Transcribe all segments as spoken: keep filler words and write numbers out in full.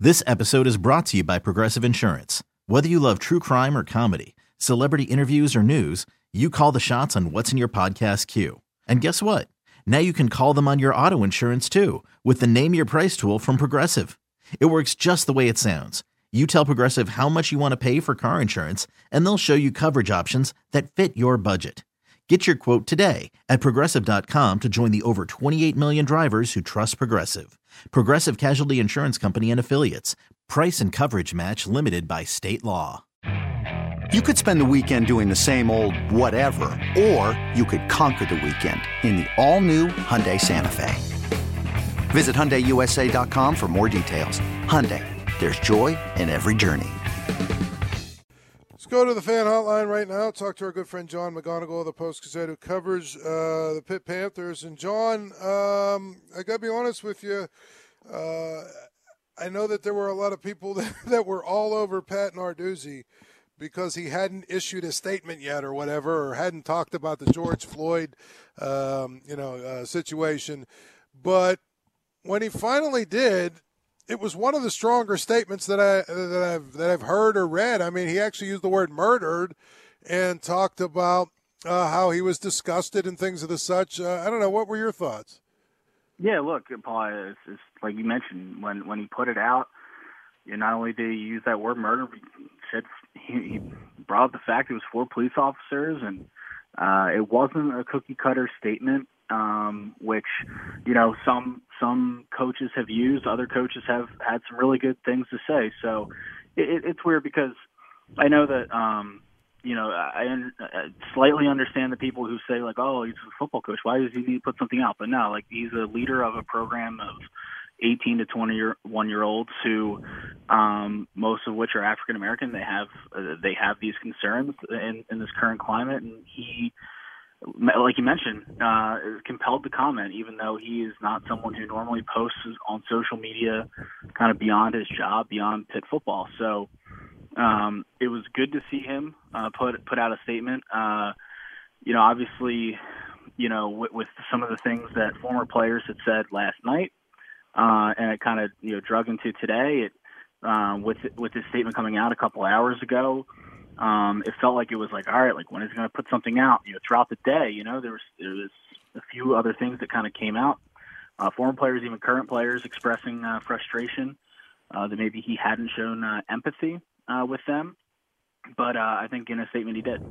This episode is brought to you by Progressive Insurance. Whether you love true crime or comedy, celebrity interviews or news, you call the shots on what's in your podcast queue. And guess what? Now you can call them on your auto insurance too with the Name Your Price tool from Progressive. It works just the way it sounds. You tell Progressive how much you want to pay for car insurance, and they'll show you coverage options that fit your budget. Get your quote today at Progressive dot com to join the over twenty-eight million drivers who trust Progressive. Progressive Casualty Insurance Company and Affiliates. Price and coverage match limited by state law. You could spend the weekend doing the same old whatever, or you could conquer the weekend in the all-new Hyundai Santa Fe. Visit Hyundai U S A dot com for more details. Hyundai, there's joy in every journey. Let's go to the fan hotline right now. Talk to our good friend John McGonigal of the Post-Gazette, who covers uh, the Pitt Panthers. And John, um, I got to be honest with you. Uh, I know that there were a lot of people that, that were all over Pat Narduzzi because he hadn't issued a statement yet or whatever, or hadn't talked about the George Floyd, um, you know, uh, situation. But when he finally did, it was one of the stronger statements that I that I've that I've heard or read. I mean, he actually used the word "murdered" and talked about uh, how he was disgusted and things of the such. Uh, I don't know. What were your thoughts? Yeah, look, Paul, it's, it's like you mentioned when when he put it out. You know, not only did he use that word "murder," but he said he, he brought up the fact it was four police officers, and uh, it wasn't a cookie cutter statement. Um, which, you know, some some coaches have used, other coaches have had some really good things to say. So it, it's weird because I know that, um, you know, I, I slightly understand the people who say, like, oh, he's a football coach. Why does he need to put something out? But no, like, he's a leader of a program of eighteen to twenty-one-year-olds who, um, most of which are African American. They have uh, they have these concerns in, in this current climate, and he, like you mentioned, uh, is compelled to comment, even though he is not someone who normally posts on social media kind of beyond his job, beyond Pitt football. So um, it was good to see him uh, put put out a statement. Uh, you know, obviously, you know, with, with some of the things that former players had said last night, uh, and it kind of, you know, drug into today, it, uh, with, with his statement coming out a couple hours ago, Um, it felt like it was like, all right, like, when is he going to put something out? You know, throughout the day, you know, there was there was a few other things that kind of came out. Uh, former players, even current players, expressing uh, frustration uh, that maybe he hadn't shown uh, empathy uh, with them. But uh, I think in a statement he did.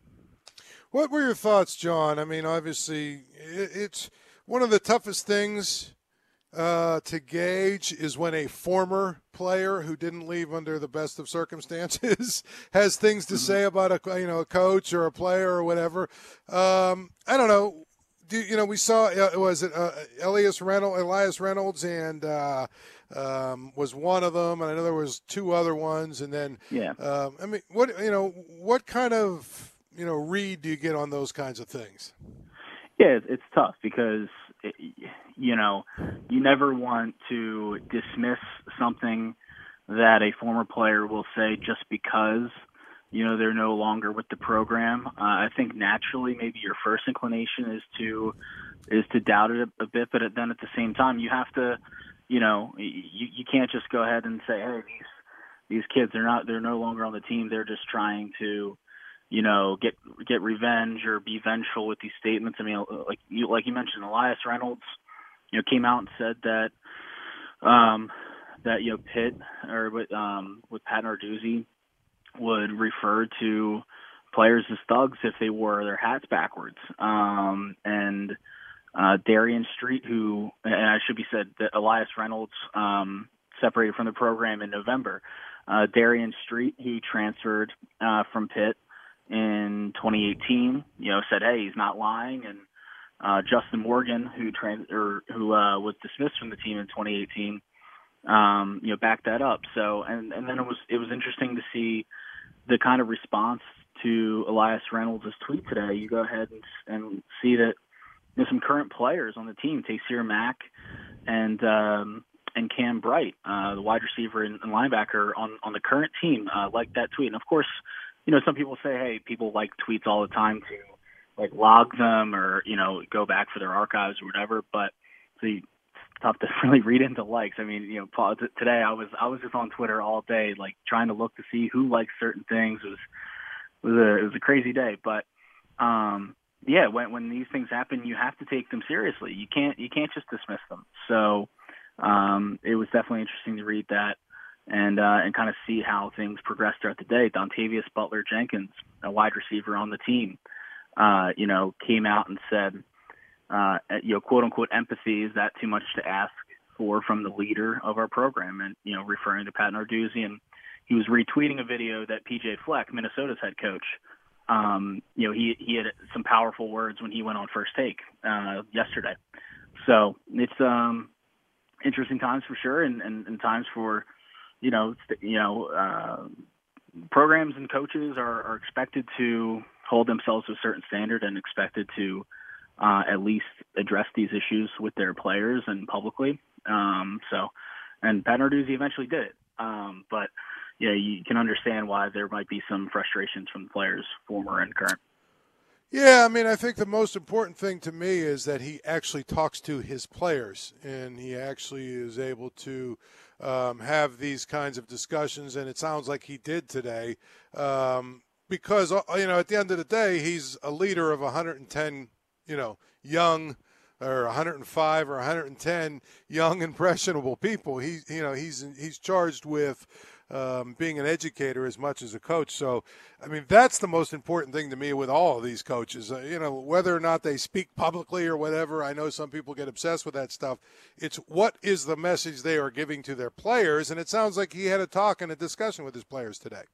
What were your thoughts, John? I mean, obviously, it, it's one of the toughest things Uh, to gauge is when a former player who didn't leave under the best of circumstances has things to say about a you know a coach or a player or whatever. Um, I don't know. Do, you know we saw uh, was it uh, Elias Reynolds, Elias Reynolds, and uh, um, was one of them, and I know there was two other ones, and then yeah. Um, I mean, what you know, what kind of you know read do you get on those kinds of things? Yeah, it's tough because, you know, you never want to dismiss something that a former player will say just because, you know, they're no longer with the program. Uh, I think naturally maybe your first inclination is to is to doubt it a, a bit, but then at the same time you have to, you know, you, you can't just go ahead and say, hey, these these kids, they're not they're no longer on the team. They're just trying to, you know, get get revenge or be vengeful with these statements. I mean, like you like you mentioned, Elias Reynolds, you know, came out and said that um, that you know Pitt or with um, with Pat Narduzzi would refer to players as thugs if they wore their hats backwards. Um, and uh, Darian Street, who and I should be said that Elias Reynolds um, separated from the program in November. Uh, Darian Street, who transferred uh, from Pitt in twenty eighteen, you know, said, hey, he's not lying. And uh, Justin Morgan, who trans- or who uh, was dismissed from the team in twenty eighteen, um, you know, backed that up. So, and, and then it was it was interesting to see the kind of response to Elias Reynolds' tweet today. You go ahead and, and see that there's some current players on the team, Taysir Mack and um, and Cam Bright, uh, the wide receiver and, and linebacker on, on the current team, uh, like that tweet. And of course, you know, some people say, hey, people like tweets all the time to like log them or, you know, go back for their archives or whatever. But the tough to really read into likes. I mean, you know, Paul, t- today I was I was just on Twitter all day, like trying to look to see who likes certain things. It was it was a it was a crazy day, but um, yeah, when when these things happen, you have to take them seriously. You can't you can't just dismiss them. So um, it was definitely interesting to read that and uh, and kind of see how things progressed throughout the day. Dontavius Butler Jenkins, a wide receiver on the team, uh, you know, came out and said, uh, you know, quote unquote, empathy, is that too much to ask for from the leader of our program? And, you know, referring to Pat Narduzzi, and he was retweeting a video that P J Fleck, Minnesota's head coach, um, you know, he, he had some powerful words when he went on First Take uh, yesterday. So it's um, interesting times for sure. And, and, and times for, you know, you know, uh, programs and coaches are, are expected to hold themselves to a certain standard and expected to uh, at least address these issues with their players and publicly. Um, so, and Pat Narduzzi eventually did it. Um, but yeah, you can understand why there might be some frustrations from the players, former and current. Yeah, I mean, I think the most important thing to me is that he actually talks to his players, and he actually is able to um, have these kinds of discussions, and it sounds like he did today, um, because, you know, at the end of the day, he's a leader of one hundred ten, you know, young or one hundred five or one hundred ten young, impressionable people. He, you know, he's he's charged with Um, being an educator as much as a coach. So, I mean, that's the most important thing to me with all of these coaches. Uh, you know, whether or not they speak publicly or whatever, I know some people get obsessed with that stuff. It's what is the message they are giving to their players, and it sounds like he had a talk and a discussion with his players today.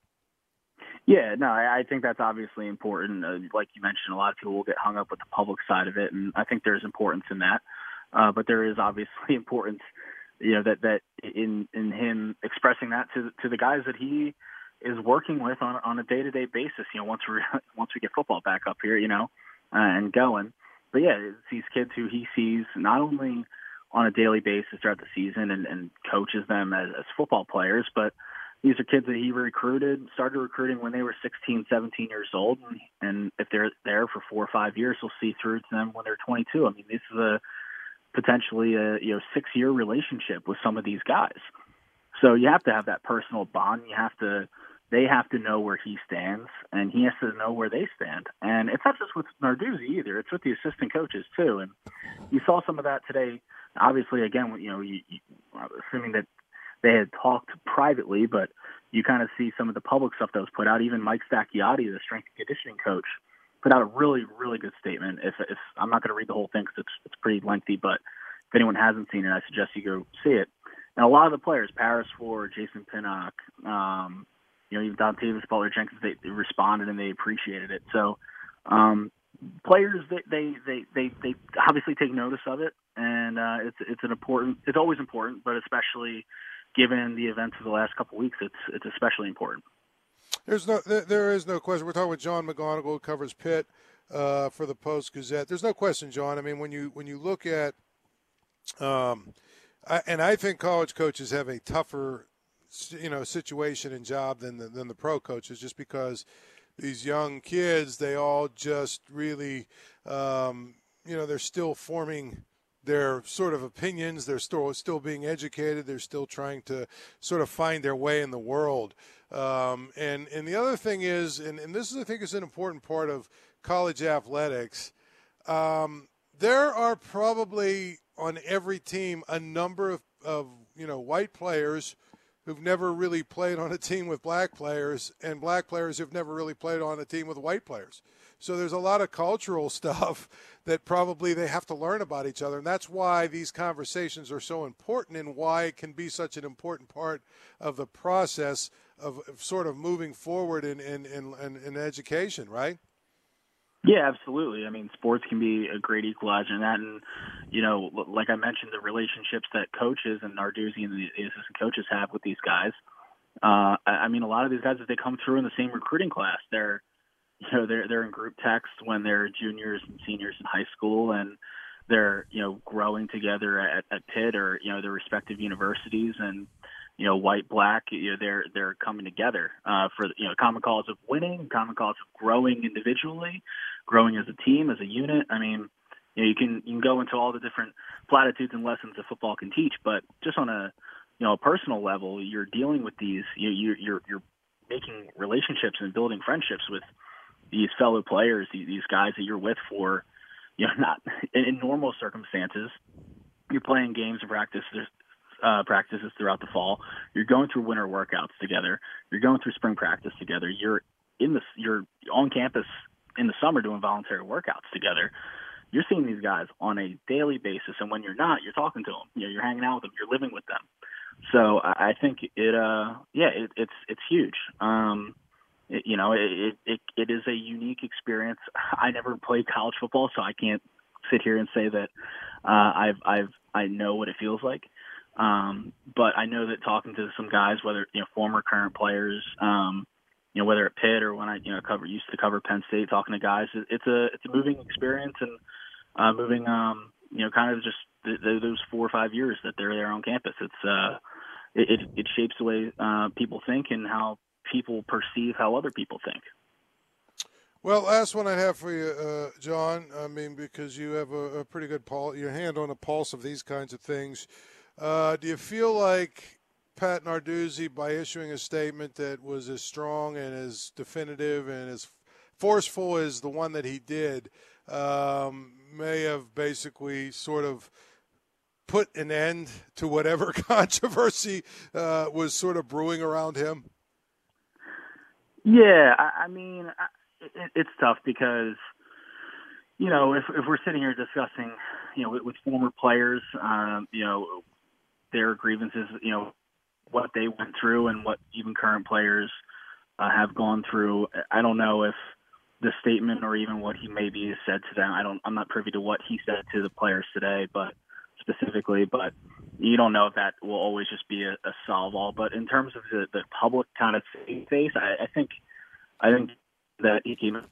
Yeah, no, I think that's obviously important. Uh, like you mentioned, a lot of people will get hung up with the public side of it, and I think there's importance in that. Uh, but there is obviously importance, you know, that, that in, in him expressing that to to the guys that he is working with on on a day to day basis. You know, once we once we get football back up here, you know, uh, and going. But yeah, it's these kids who he sees not only on a daily basis throughout the season and, and coaches them as, as football players, but these are kids that he recruited, started recruiting when they were sixteen, seventeen years old. And, and if they're there for four or five years, he'll see through to them when they're twenty-two. I mean, this is a potentially a you know six-year relationship with some of these guys. So you have to have that personal bond. You have to, they have to know where he stands, and he has to know where they stand. And it's not just with Narduzzi either; it's with the assistant coaches too. And you saw some of that today. Obviously, again, you know, you, you, assuming that they had talked privately, but you kind of see some of the public stuff that was put out. Even Mike Stacchiotti, the strength and conditioning coach, put out a really, really good statement. If, if I'm not going to read the whole thing because it's it's pretty lengthy, but if anyone hasn't seen it, I suggest you go see it. And a lot of the players, Paris Ford, Jason Pinnock, um, you know, even Dontavius Butler Jenkins, they, they responded and they appreciated it. So um, players, they, they they they they obviously take notice of it, and uh, it's it's an important. It's always important, but especially given the events of the last couple of weeks, it's it's especially important. There's no, there, there is no question. We're talking with John McGonigal, who covers Pitt uh, for the Post-Gazette. There's no question, John. I mean, when you when you look at, um, I, and I think college coaches have a tougher, you know, situation and job than the, than the pro coaches, just because these young kids, they all just really, um, you know, they're still forming their sort of opinions. They're still still being educated. They're still trying to sort of find their way in the world. Um, and, and the other thing is, and, and this is, I think, is an important part of college athletics, um, there are probably on every team a number of, of, you know, white players who've never really played on a team with black players, and black players who've never really played on a team with white players. So there's a lot of cultural stuff that probably they have to learn about each other. And that's why these conversations are so important, and why it can be such an important part of the process of, of sort of moving forward in, in, in, in, in education, right? Yeah, absolutely. I mean, sports can be a great equalizer in that. And, you know, like I mentioned, the relationships that coaches and Narduzzi and the assistant coaches have with these guys. Uh, I mean, a lot of these guys, if they come through in the same recruiting class, they're, you know, they're, they're in group text when they're juniors and seniors in high school, and they're, you know, growing together at, at Pitt or, you know, their respective universities, and, you know, white, black, you know, they're, they're coming together uh, for, you know, common cause of winning, common cause of growing individually, growing as a team, as a unit. I mean, you know, you can, you can go into all the different platitudes and lessons that football can teach, but just on a you know a personal level, you're dealing with these. You, you, you're you're making relationships and building friendships with these fellow players, these, these guys that you're with for you know not in, in normal circumstances. You're playing games and practices, uh, practices throughout the fall. You're going through winter workouts together. You're going through spring practice together. You're in the you're on campus in the summer doing voluntary workouts together. You're seeing these guys on a daily basis, and when you're not, you're talking to them. You know, you're hanging out with them. You're living with them. So I, I think it, uh, yeah, it, it's it's huge. Um, it, you know, it, it it is a unique experience. I never played college football, so I can't sit here and say that uh, I've I've I know what it feels like. Um, but I know that talking to some guys, whether you know former, current players, um, you know whether at Pitt or when I you know cover used to cover Penn State, talking to guys, it, it's a it's a moving experience and uh, moving um, you know kind of just the, the, those four or five years that they're there on campus. It's uh, it, it it shapes the way uh, people think and how people perceive how other people think. Well, last one I have for you, uh, John. I mean, because you have a, a pretty good pulse, your hand on the pulse of these kinds of things. Uh, do you feel like Pat Narduzzi, by issuing a statement that was as strong and as definitive and as forceful as the one that he did, um, may have basically sort of put an end to whatever controversy uh, was sort of brewing around him? Yeah, I, I mean, I, it, it's tough because, you know, if, if we're sitting here discussing, you know, with, with former players, um, you know, their grievances, you know, what they went through and what even current players uh, have gone through. I don't know if the statement or even what he maybe said to them, I don't, I'm not privy to what he said to the players today, but specifically, but you don't know if that will always just be a, a solve all. But in terms of the, the public kind of face, I, I think, I think that he came,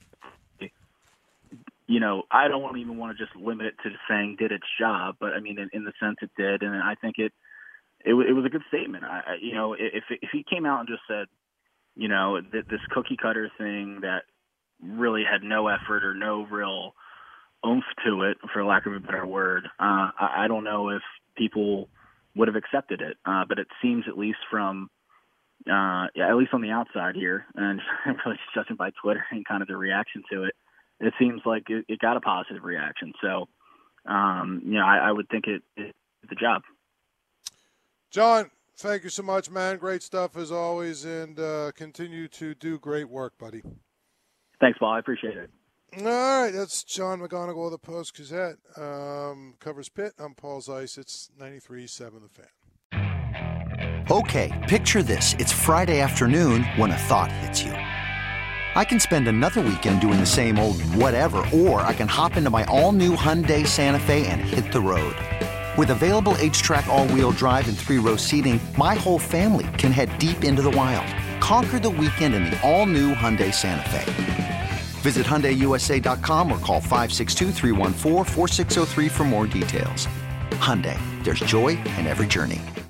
you know, I don't even want to just limit it to saying did its job, but I mean, in, in the sense it did. And I think it, it, it was a good statement. I, you know, if, if he came out and just said, you know, that this cookie cutter thing that really had no effort or no real oomph to it, for lack of a better word, uh, I, I don't know if people would have accepted it. Uh, but it seems, at least from, uh, yeah, at least on the outside here, and really just judging by Twitter and kind of the reaction to it, it seems like it, it got a positive reaction. So, um, you know, I, I would think it, it did the job. John, thank you so much, man. Great stuff as always, and uh, continue to do great work, buddy. Thanks, Paul. I appreciate it. All right, that's John McGonigal of the Post-Gazette. Um, covers Pitt. I'm Paul Zeiss. It's ninety-three point seven The Fan. Okay, picture this. It's Friday afternoon when a thought hits you. I can spend another weekend doing the same old whatever, or I can hop into my all-new Hyundai Santa Fe and hit the road. With available H-Track all-wheel drive and three-row seating, my whole family can head deep into the wild. Conquer the weekend in the all-new Hyundai Santa Fe. Visit Hyundai U S A dot com or call five six two, three one four, four six zero three for more details. Hyundai, there's joy in every journey.